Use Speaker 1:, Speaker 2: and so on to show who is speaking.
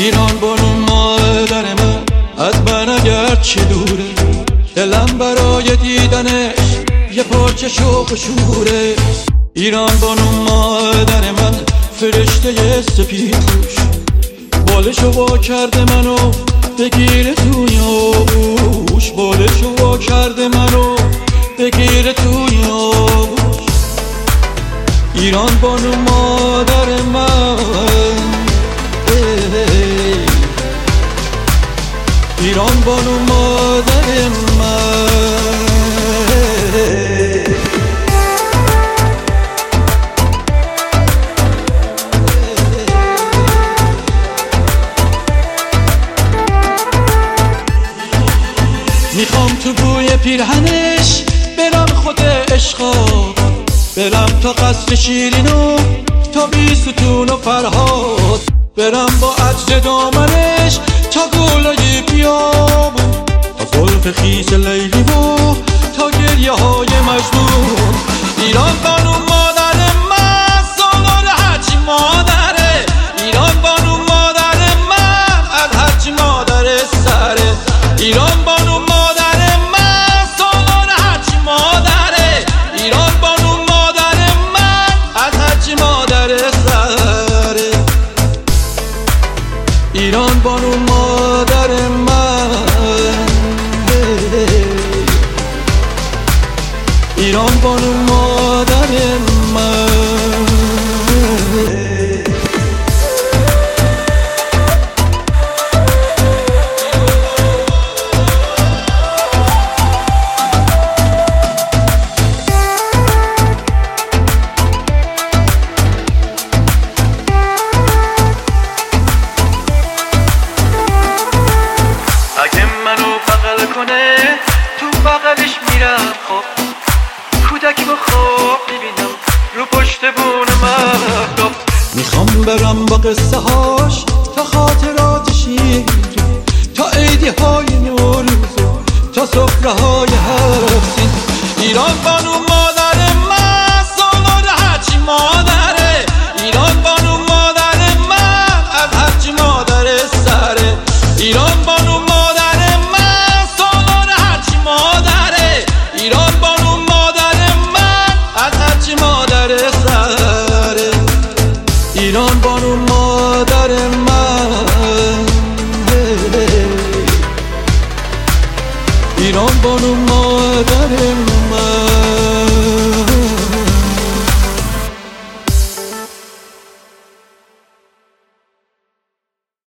Speaker 1: ایران بانو مادر من از من اگر چه دوره، دلم برای دیدنش یه پارچه شوق و شوره. ایران بانو مادر من فرشته سپیدپوش، بالشو وا کرده منو بگیره توی آغوش، بالشو وا کرده منو بگیره توی آغوش. ایران بانو مادر من، ایران بانو مادر من. میخوام تو بوی پیرهنش برم خود عشقات، برم تا قصر شیرینو تا بیستون و فرهاد، برم با عجل دامنش تا گلای بیابون، تا زلف خیس لیلی و تا گریه های مجنون. ایران بانو مادر من سالار هرچی مادره، ایران بانو مادر من از هرچی مادر سره. ایران بانو مادر من سالار هرچی مادره، ایران بانو مادر من از هرچی مادر سره. ایران بانو مادر من، ایران بانو مادر من. اگه منو بغل کنه تو بغلش میرم، خب کودکی با خواب میبینم رو پشت بون مهتاب. میخوام برم با قصه هاش تا خاطرات شیرین، تا عیدی های نوروز، تا سفره های هر